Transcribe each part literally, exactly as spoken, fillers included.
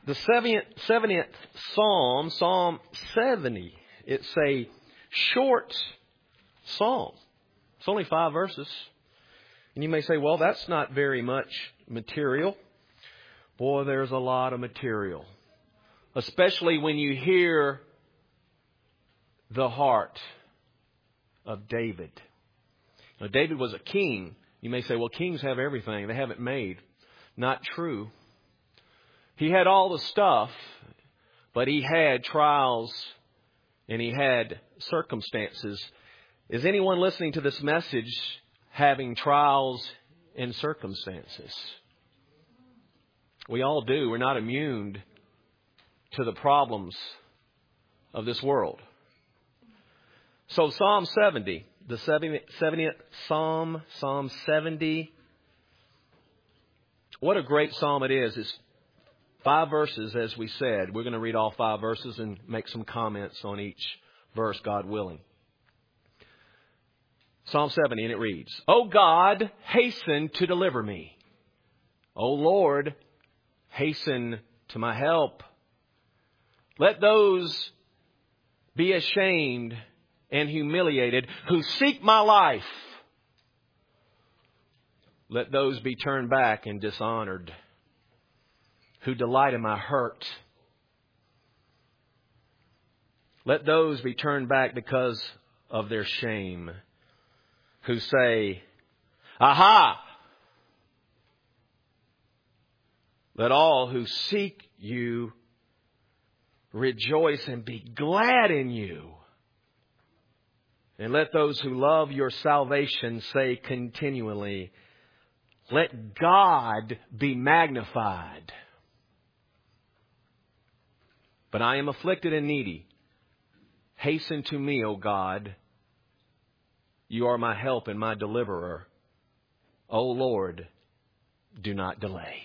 The seventieth Psalm, Psalm seventy, it's a short psalm. It's only five verses. And you may say, well, that's not very much material. Boy, there's a lot of material. Especially when you hear the heart of David. Now, David was a king. You may say, well, kings have everything. They have it made. Not true. He had all the stuff, but he had trials and he had circumstances. Is anyone listening to this message having trials and circumstances? We all do. We're not immune to the problems of this world. So Psalm seventy, the seventieth Psalm, Psalm seventy. What a great psalm it is. It's five verses, as we said. We're going to read all five verses and make some comments on each verse, God willing. Psalm seventy, and it reads, O God, hasten to deliver me. O Lord, hasten to my help. Let those be ashamed and humiliated who seek my life. Let those be turned back and dishonored who delight in my hurt. Let those be turned back because of their shame, who say, Aha! Let all who seek you rejoice and be glad in you. And let those who love your salvation say continually, let God be magnified. But I am afflicted and needy. Hasten to me, O God. You are my help and my deliverer. O Lord, do not delay.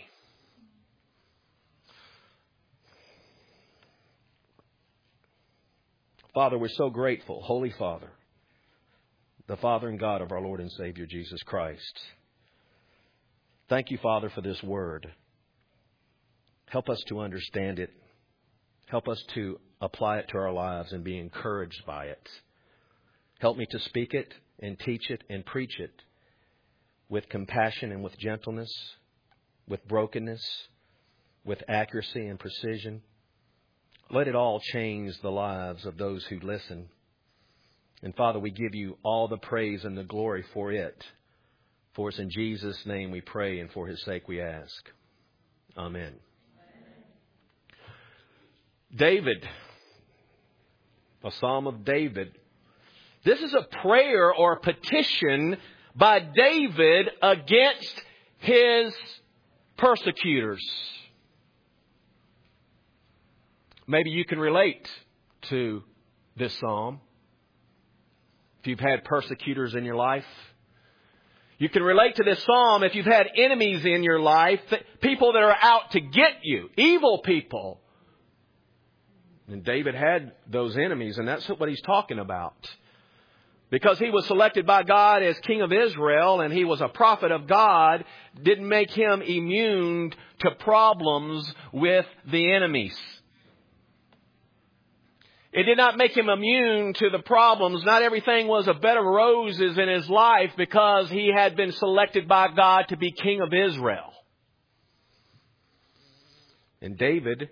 Father, we're so grateful, Holy Father, the Father and God of our Lord and Savior Jesus Christ. Thank you, Father, for this word. Help us to understand it. Help us to apply it to our lives and be encouraged by it. Help me to speak it and teach it and preach it with compassion and with gentleness, with brokenness, with accuracy and precision. Let it all change the lives of those who listen. And Father, we give you all the praise and the glory for it. For it's in Jesus' name we pray, and for His sake we ask. Amen. David, a Psalm of David. This is a prayer or a petition by David against his persecutors. Maybe you can relate to this psalm. If you've had persecutors in your life. You can relate to this psalm if you've had enemies in your life. People that are out to get you. Evil people. And David had those enemies, and that's what he's talking about. Because he was selected by God as king of Israel and he was a prophet of God, didn't make him immune to problems with the enemies. It did not make him immune to the problems. Not everything was a bed of roses in his life because he had been selected by God to be king of Israel. And David,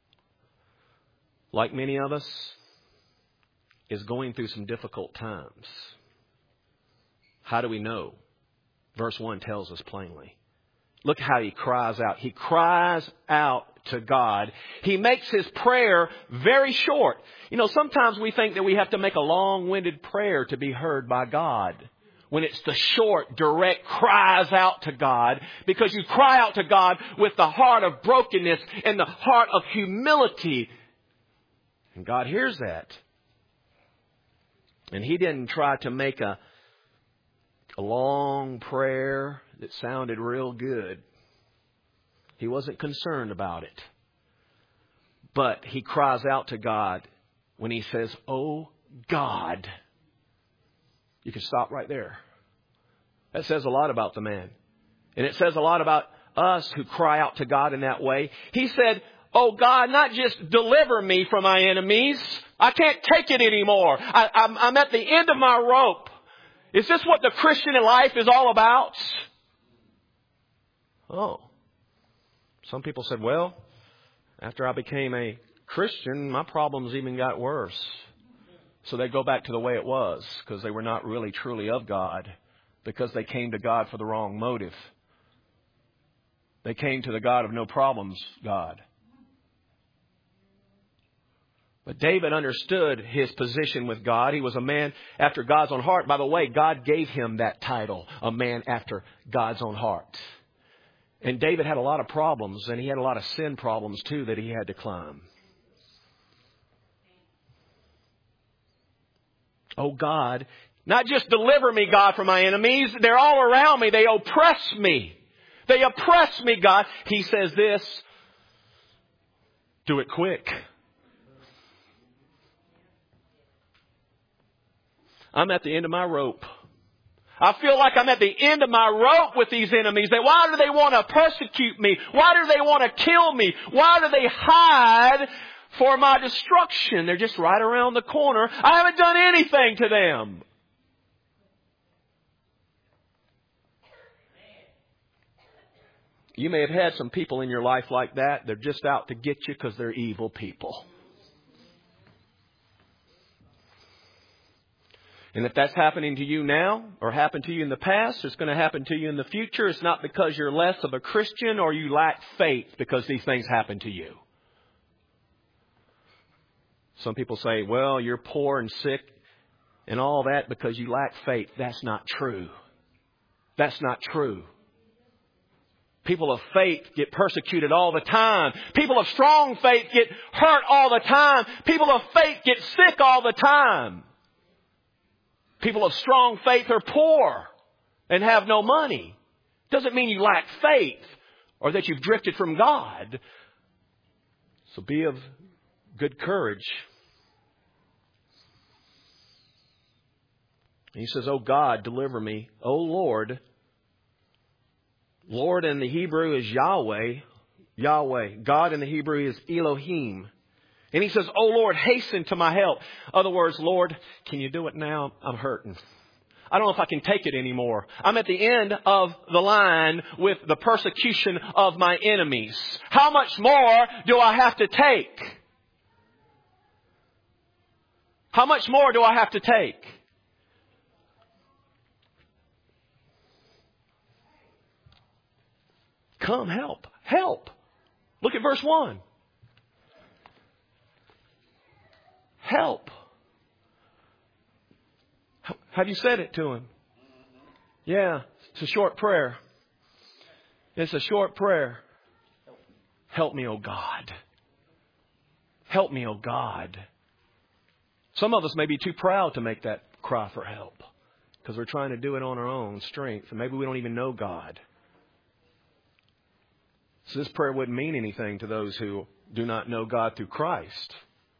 like many of us, is going through some difficult times. How do we know? Verse one tells us plainly. Look how he cries out. He cries out to God. He makes his prayer very short. You know, sometimes we think that we have to make a long-winded prayer to be heard by God. When it's the short, direct cries out to God. Because you cry out to God with the heart of brokenness and the heart of humility. And God hears that. And he didn't try to make a, a long prayer that sounded real good. He wasn't concerned about it. But he cries out to God when he says, "Oh God." You can stop right there. That says a lot about the man. And it says a lot about us who cry out to God in that way. He said, Oh God, not just deliver me from my enemies. I can't take it anymore. I, I'm, I'm at the end of my rope. Is this what the Christian life is all about? Oh. Some people said, well, after I became a Christian, my problems even got worse. So they go back to the way it was because they were not really truly of God, because they came to God for the wrong motive. They came to the God of no problems God. But David understood his position with God. He was a man after God's own heart. By the way, God gave him that title, a man after God's own heart. And David had a lot of problems, and he had a lot of sin problems too that he had to climb. Oh God, not just deliver me, God, from my enemies. They're all around me. They oppress me. They oppress me, God. He says this, do it quick. I'm at the end of my rope. I feel like I'm at the end of my rope with these enemies. They, why do they want to persecute me? Why do they want to kill me? Why do they hide for my destruction? They're just right around the corner. I haven't done anything to them. You may have had some people in your life like that. They're just out to get you because they're evil people. And if that's happening to you now or happened to you in the past, it's going to happen to you in the future. It's not because you're less of a Christian or you lack faith because these things happen to you. Some people say, well, you're poor and sick and all that because you lack faith. That's not true. That's not true. People of faith get persecuted all the time. People of strong faith get hurt all the time. People of faith get sick all the time. People of strong faith are poor and have no money. Doesn't mean you lack faith or that you've drifted from God. So be of good courage. He says, oh God, deliver me. Oh Lord. Lord in the Hebrew is Yahweh. Yahweh. God in the Hebrew is Elohim. And he says, oh Lord, hasten to my help. Other words, Lord, can you do it now? I'm hurting. I don't know if I can take it anymore. I'm at the end of the line with the persecution of my enemies. How much more do I have to take? How much more do I have to take? Come, help. Help. Look at verse one. Help. Have you said it to him? Yeah, it's a short prayer. It's a short prayer. Help me, oh God. Help me, oh God. Some of us may be too proud to make that cry for help because we're trying to do it on our own strength, and maybe we don't even know God. So this prayer wouldn't mean anything to those who do not know God through Christ.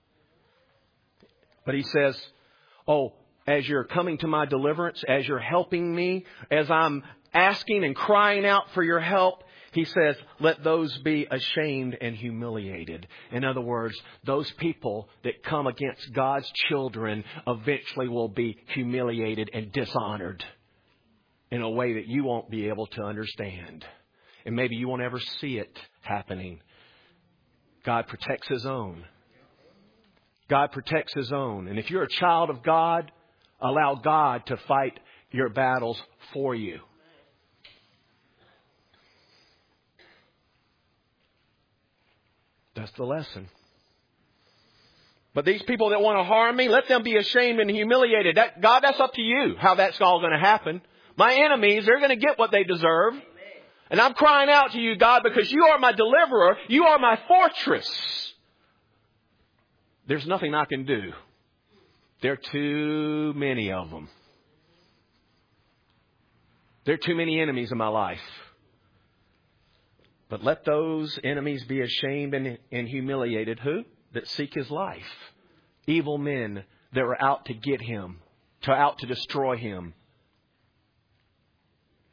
But he says, oh, as you're coming to my deliverance, as you're helping me, as I'm asking and crying out for your help, he says, let those be ashamed and humiliated. In other words, those people that come against God's children eventually will be humiliated and dishonored in a way that you won't be able to understand. And maybe you won't ever see it happening. God protects His own. God protects His own. And if you're a child of God, allow God to fight your battles for you. That's the lesson. But these people that want to harm me, let them be ashamed and humiliated. That, God, that's up to you how that's all going to happen. My enemies, they're going to get what they deserve. And I'm crying out to you, God, because you are my deliverer. You are my fortress. There's nothing I can do. There are too many of them. There are too many enemies in my life. But let those enemies be ashamed and, and humiliated. Who? That seek His life. Evil men that were out to get Him, to out to destroy Him.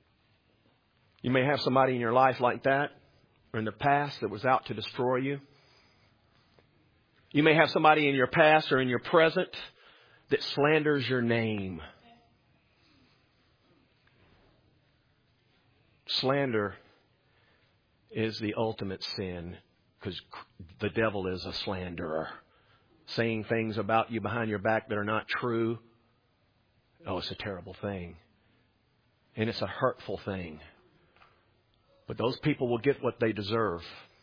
You may have somebody in your life like that, or in the past that was out to destroy you. You may have somebody in your past or in your present that slanders your name. Slander is the ultimate sin because the devil is a slanderer. Saying things about you behind your back that are not true. Oh, it's a terrible thing. And it's a hurtful thing. But those people will get what they deserve.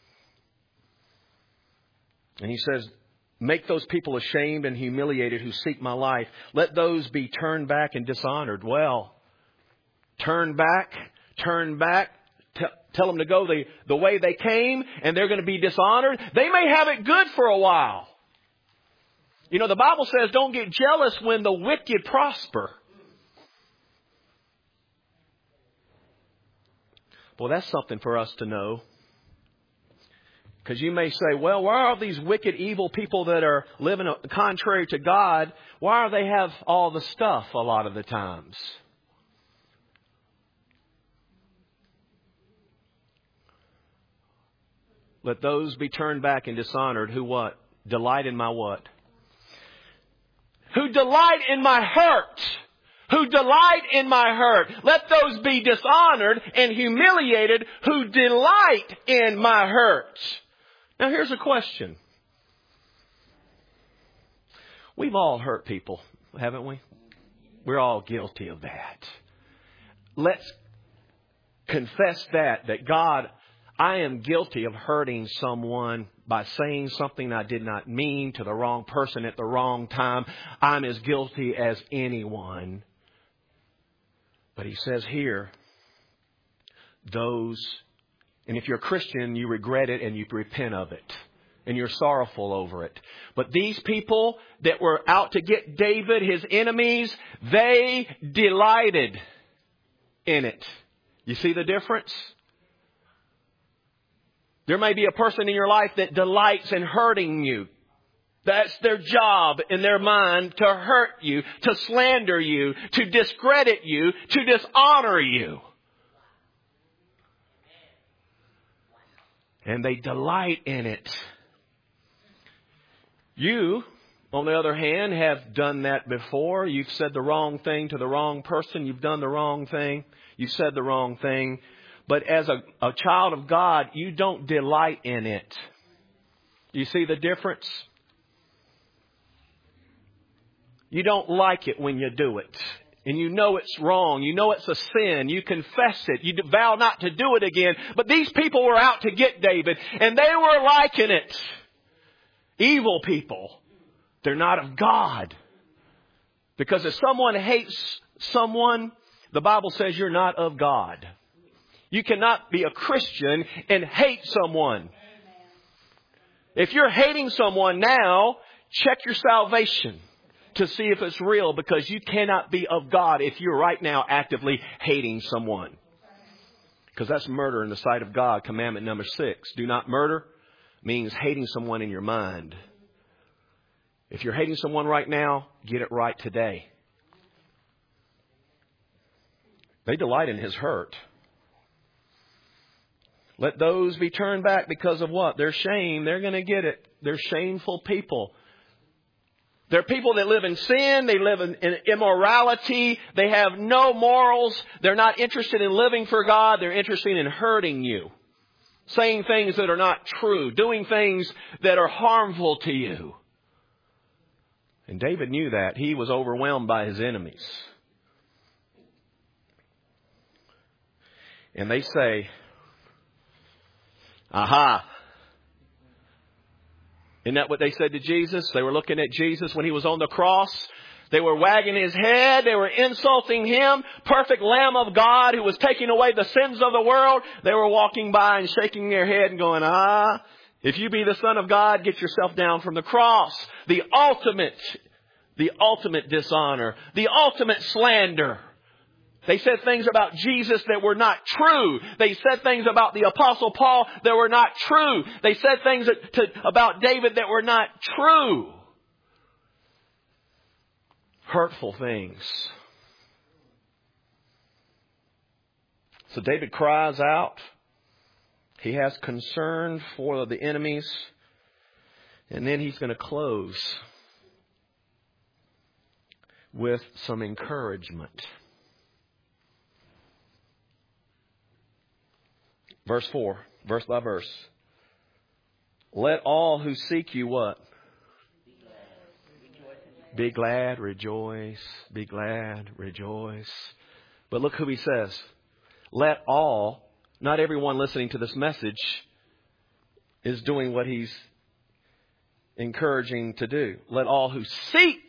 And he says, make those people ashamed and humiliated who seek my life. Let those be turned back and dishonored. Well, turn back, turn back. T- tell them to go the, the way they came and they're going to be dishonored. They may have it good for a while. You know, the Bible says don't get jealous when the wicked prosper. Well, that's something for us to know. Because you may say, well, why are these wicked, evil people that are living contrary to God, why do they have all the stuff a lot of the times? Let those be turned back and dishonored who what? Delight in my what? Who delight in my hurt. Who delight in my hurt. Let those be dishonored and humiliated who delight in my hurt. Now here's a question. We've all hurt people, haven't we? We're all guilty of that. Let's confess that, that God, I am guilty of hurting someone by saying something I did not mean to the wrong person at the wrong time. I'm as guilty as anyone. But he says here, those, and if you're a Christian, you regret it and you repent of it. And you're sorrowful over it. But these people that were out to get David, his enemies, they delighted in it. You see the difference? There may be a person in your life that delights in hurting you. That's their job in their mind, to hurt you, to slander you, to discredit you, to dishonor you. And they delight in it. You, on the other hand, have done that before. You've said the wrong thing to the wrong person. You've done the wrong thing. You've said the wrong thing. But as a, a child of God, you don't delight in it. You see the difference? You don't like it when you do it. And you know it's wrong. You know it's a sin. You confess it. You vow not to do it again. But these people were out to get David. And they were liking it. Evil people. They're not of God. Because if someone hates someone, the Bible says you're not of God. You cannot be a Christian and hate someone. If you're hating someone now, check your salvation to see if it's real, because you cannot be of God if you're right now actively hating someone. Because that's murder in the sight of God. Commandment number six. Do not murder means hating someone in your mind. If you're hating someone right now, get it right today. They delight in his hurt. Let those be turned back because of what? Their shame. They're going to get it. They're shameful people. They're people that live in sin. They live in, in immorality. They have no morals. They're not interested in living for God. They're interested in hurting you. Saying things that are not true. Doing things that are harmful to you. And David knew that. He was overwhelmed by his enemies. And they say, aha. Isn't that what they said to Jesus? They were looking at Jesus when he was on the cross. They were wagging his head. They were insulting him. Perfect Lamb of God who was taking away the sins of the world. They were walking by and shaking their head and going, ah, if you be the Son of God, get yourself down from the cross. The ultimate, the ultimate dishonor. The ultimate slander. They said things about Jesus that were not true. They said things about the Apostle Paul that were not true. They said things that, to, about David that were not true. Hurtful things. So David cries out. He has concern for the enemies. And then he's going to close with some encouragement. Verse four, verse by verse. Let all who seek you what? Be glad, rejoice. Be glad, rejoice. But look who he says. Let all, not everyone listening to this message is doing what he's encouraging to do. Let all who seek.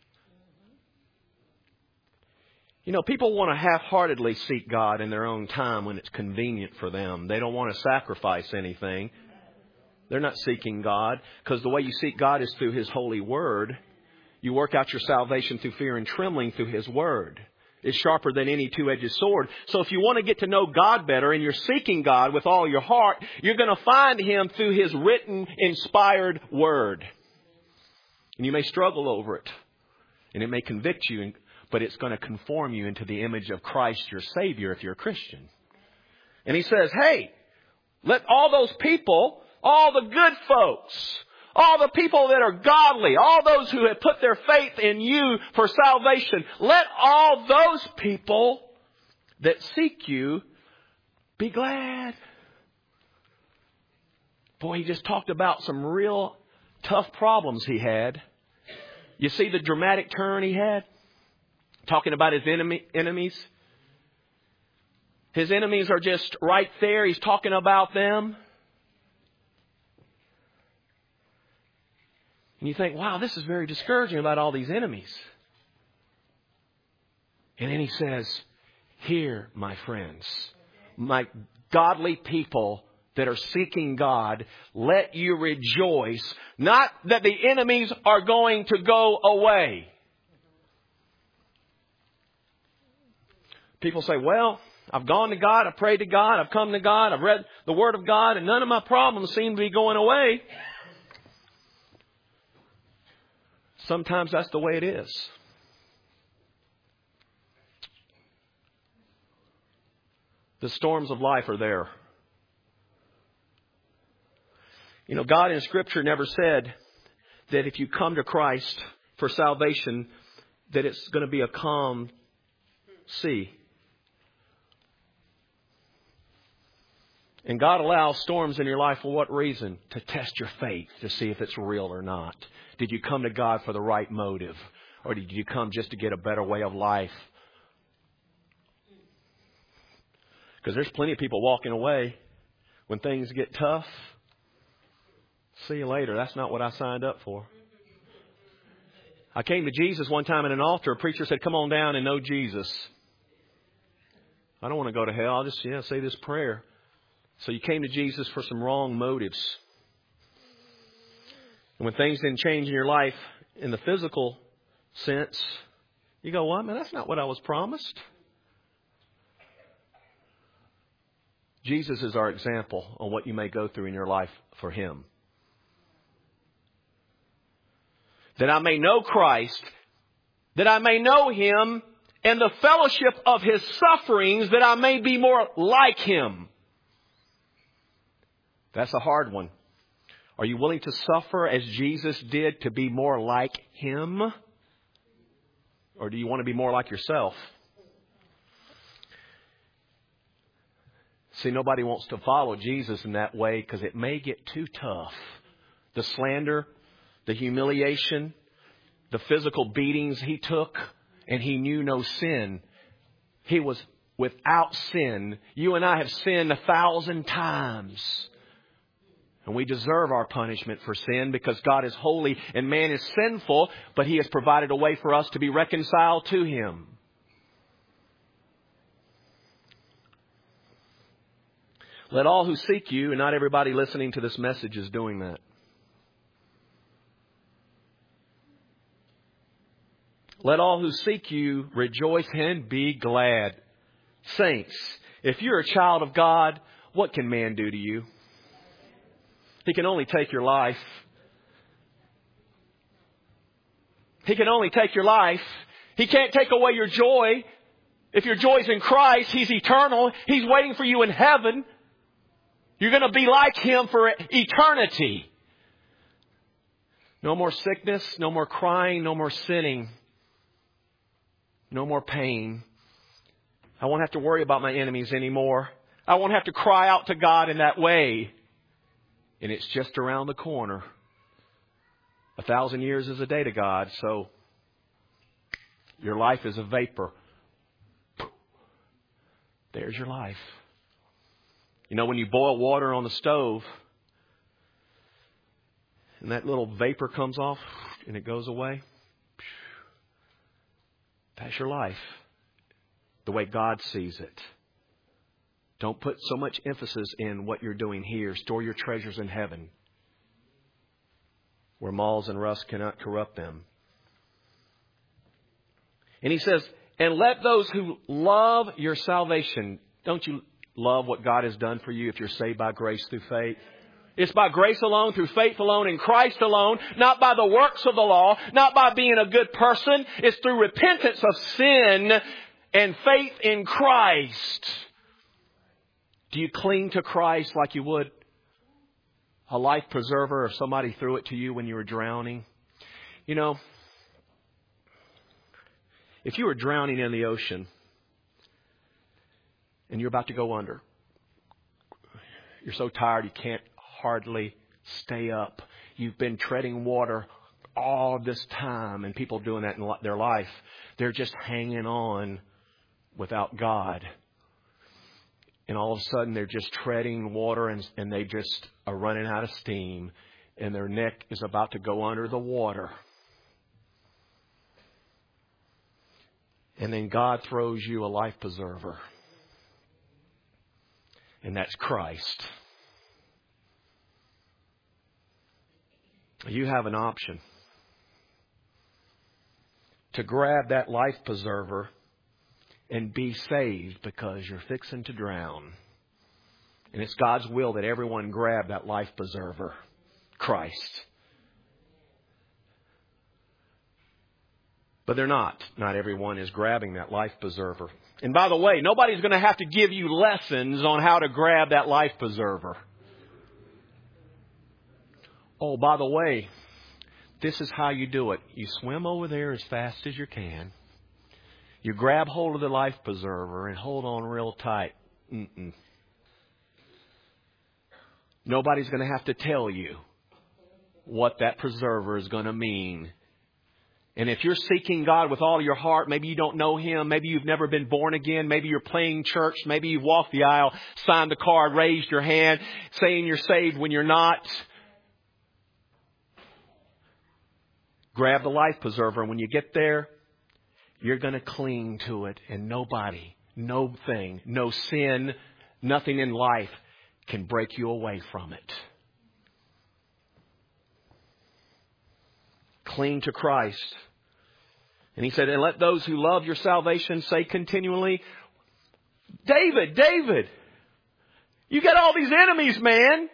You know, people want to half-heartedly seek God in their own time when it's convenient for them. They don't want to sacrifice anything. They're not seeking God, because the way you seek God is through His holy word. You work out your salvation through fear and trembling through His word. It's sharper than any two-edged sword. So if you want to get to know God better and you're seeking God with all your heart, you're going to find Him through His written, inspired word. And you may struggle over it. And it may convict you, but it's going to conform you into the image of Christ, your Savior, if you're a Christian. And he says, hey, let all those people, all the good folks, all the people that are godly, all those who have put their faith in you for salvation, let all those people that seek you be glad. Boy, he just talked about some real tough problems he had. You see the dramatic turn he had? Talking about his enemy, enemies. His enemies are just right there. He's talking about them. And you think, wow, this is very discouraging about all these enemies. And then he says, here, my friends, my godly people that are seeking God, let you rejoice. Not that the enemies are going to go away. People say, well, I've gone to God, I've prayed to God, I've come to God, I've read the Word of God, and none of my problems seem to be going away. Sometimes that's the way it is. The storms of life are there. You know, God in Scripture never said that if you come to Christ for salvation, that it's going to be a calm sea. And God allows storms in your life for what reason? To test your faith, to see if it's real or not. Did you come to God for the right motive? Or did you come just to get a better way of life? Because there's plenty of people walking away when things get tough. See you later. That's not what I signed up for. I came to Jesus one time at an altar. A preacher said, come on down and know Jesus. I don't want to go to hell. I'll just yeah, say this prayer. So you came to Jesus for some wrong motives. And when things didn't change in your life in the physical sense, you go, well, man, that's not what I was promised. Jesus is our example on what you may go through in your life for Him. That I may know Christ, that I may know Him and the fellowship of His sufferings, that I may be more like Him. That's a hard one. Are you willing to suffer as Jesus did to be more like Him? Or do you want to be more like yourself? See, nobody wants to follow Jesus in that way because it may get too tough. The slander, the humiliation, the physical beatings He took, and He knew no sin. He was without sin. You and I have sinned a thousand times. And we deserve our punishment for sin because God is holy and man is sinful, but He has provided a way for us to be reconciled to Him. Let all who seek you, and not everybody listening to this message is doing that. Let all who seek you rejoice and be glad. Saints, if you're a child of God, what can man do to you? He can only take your life. He can only take your life. He can't take away your joy. If your joy's in Christ, He's eternal. He's waiting for you in heaven. You're going to be like Him for eternity. No more sickness, no more crying, no more sinning, no more pain. I won't have to worry about my enemies anymore. I won't have to cry out to God in that way. And it's just around the corner. A thousand years is a day to God, so your life is a vapor. There's your life. You know, when you boil water on the stove, and that little vapor comes off and it goes away, that's your life. The way God sees it. Don't put so much emphasis in what you're doing here. Store your treasures in heaven, where moths and rust cannot corrupt them. And he says, and let those who love your salvation. Don't you love what God has done for you if you're saved by grace through faith? It's by grace alone, through faith alone, in Christ alone, not by the works of the law, not by being a good person. It's through repentance of sin and faith in Christ. Do you cling to Christ like you would a life preserver if somebody threw it to you when you were drowning? You know, if you were drowning in the ocean and you're about to go under, you're so tired you can't hardly stay up. You've been treading water all this time, and people doing that in their life. They're just hanging on without God. And all of a sudden they're just treading water and, and they just are running out of steam, and their neck is about to go under the water. And then God throws you a life preserver. And that's Christ. You have an option to grab that life preserver and be saved because you're fixing to drown. And it's God's will that everyone grab that life preserver, Christ. But they're not. Not everyone is grabbing that life preserver. And by the way, nobody's going to have to give you lessons on how to grab that life preserver. Oh, by the way, this is how you do it. You swim over there as fast as you can. You grab hold of the life preserver and hold on real tight. Mm-mm. Nobody's going to have to tell you what that preserver is going to mean. And if you're seeking God with all your heart, maybe you don't know Him, maybe you've never been born again, maybe you're playing church, maybe you've walked the aisle, signed the card, raised your hand, saying you're saved when you're not. Grab the life preserver, and when you get there, you're going to cling to it, and nobody, no thing, no sin, nothing in life can break you away from it. Cling to Christ. And he said, and let those who love your salvation say continually, David, David, you got all these enemies, man.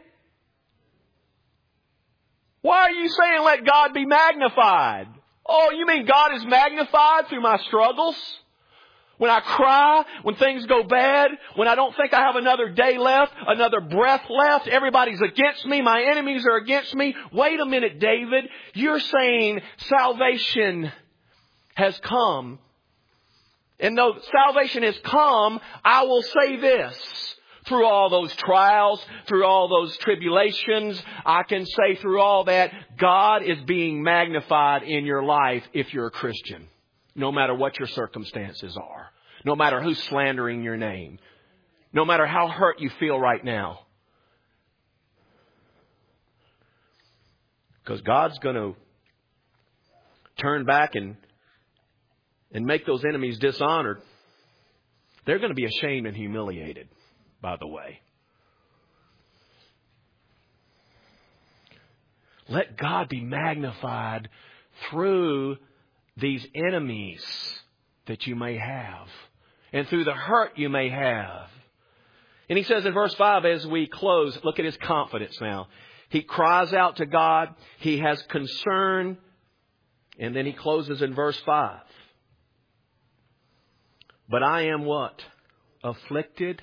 Why are you saying let God be magnified? Oh, you mean God is magnified through my struggles? When I cry, when things go bad, when I don't think I have another day left, another breath left, everybody's against me, my enemies are against me. Wait a minute, David. You're saying salvation has come. And though salvation has come, I will say this. Through all those trials, through all those tribulations, I can say through all that, God is being magnified in your life if you're a Christian. No matter what your circumstances are. No matter who's slandering your name. No matter how hurt you feel right now. Because God's going to turn back and, and make those enemies dishonored. They're going to be ashamed and humiliated, by the way. Let God be magnified through these enemies that you may have. And through the hurt you may have. And he says in verse five, as we close, look at his confidence now. He cries out to God. He has concern. And then he closes in verse five. But I am what? Afflicted.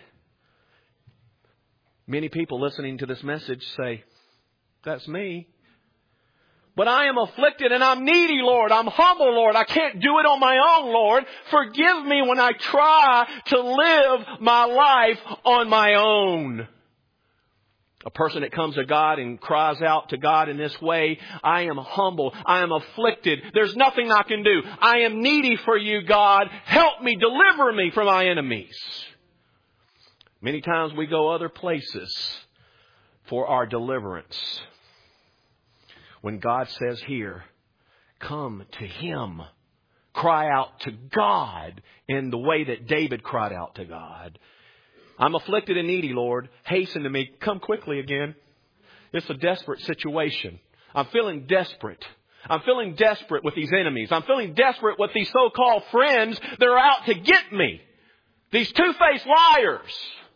Many people listening to this message say, that's me. But I am afflicted and I'm needy, Lord. I'm humble, Lord. I can't do it on my own, Lord. Forgive me when I try to live my life on my own. A person that comes to God and cries out to God in this way, I am humble. I am afflicted. There's nothing I can do. I am needy for you, God. Help me, deliver me from my enemies. Many times we go other places for our deliverance. When God says here, come to Him. Cry out to God in the way that David cried out to God. I'm afflicted and needy, Lord. Hasten to me. Come quickly again. It's a desperate situation. I'm feeling desperate. I'm feeling desperate with these enemies. I'm feeling desperate with these so-called friends that are out to get me. These two-faced liars.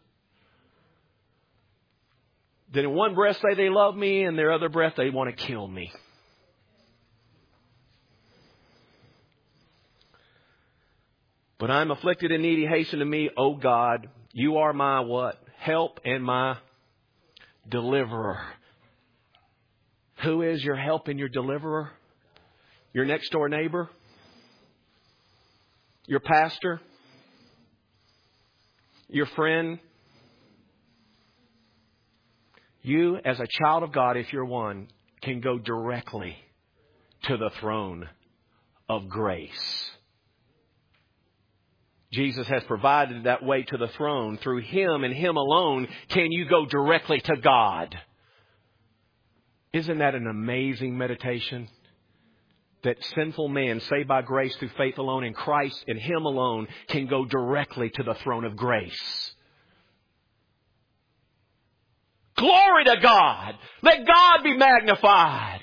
That in one breath say they love me, and their other breath they want to kill me. But I'm afflicted and needy. Hasten to me, O God. You are my what? Help and my deliverer. Who is your help and your deliverer? Your next door neighbor? Your pastor? Your friend? You, as a child of God, if you're one, can go directly to the throne of grace. Jesus has provided that way to the throne. Through Him and Him alone can you go directly to God. Isn't that an amazing meditation? That sinful man, saved by grace through faith alone in Christ and Him alone, can go directly to the throne of grace. Glory to God! Let God be magnified!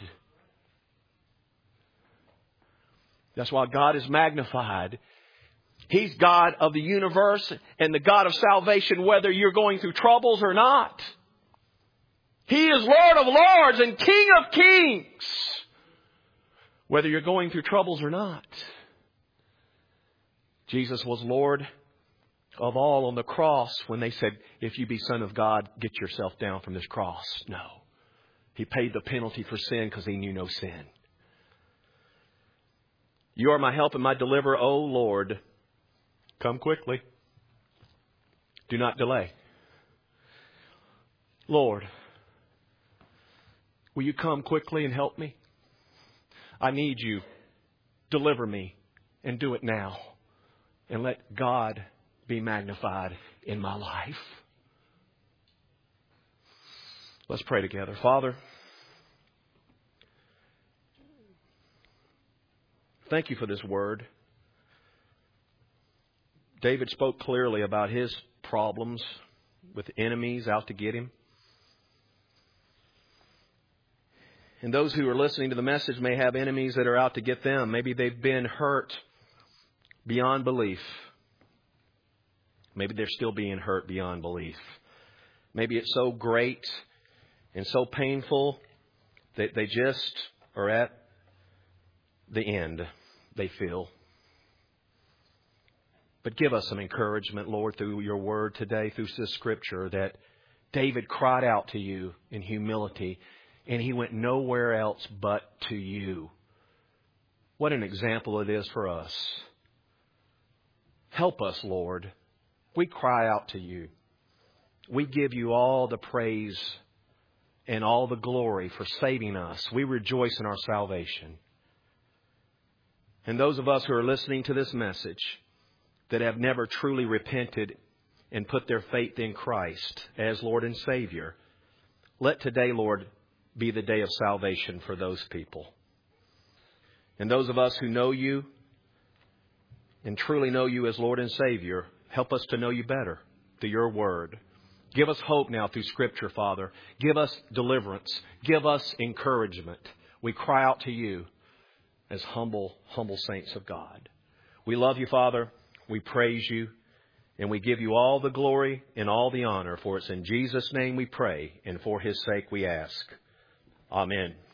That's why God is magnified. He's God of the universe and the God of salvation, whether you're going through troubles or not. He is Lord of lords and King of kings, whether you're going through troubles or not. Jesus was Lord of all on the cross when they said, if you be Son of God, get yourself down from this cross. No. He paid the penalty for sin because He knew no sin. You are my help and my deliverer, O Lord. Come quickly. Do not delay. Lord, will you come quickly and help me? I need you. Deliver me and do it now. And let God be magnified in my life. Let's pray together. Father, thank you for this word. David spoke clearly about his problems with enemies out to get him. And those who are listening to the message may have enemies that are out to get them. Maybe they've been hurt beyond belief. Maybe they're still being hurt beyond belief. Maybe it's so great and so painful that they just are at the end, they feel. But give us some encouragement, Lord, through your word today, through this scripture, that David cried out to you in humility, and he went nowhere else but to you. What an example it is for us. Help us, Lord. We cry out to you. We give you all the praise and all the glory for saving us. We rejoice in our salvation. And those of us who are listening to this message that have never truly repented and put their faith in Christ as Lord and Savior, let today, Lord, be the day of salvation for those people. And those of us who know you and truly know you as Lord and Savior, help us to know you better through your word. Give us hope now through Scripture, Father. Give us deliverance. Give us encouragement. We cry out to you as humble, humble saints of God. We love you, Father. We praise you. And we give you all the glory and all the honor. For it's in Jesus' name we pray. And for His sake we ask. Amen.